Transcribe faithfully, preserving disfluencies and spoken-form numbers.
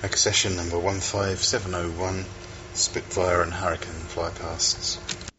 Accession number one five seven oh one, Spitfire and Hurricane flypasts.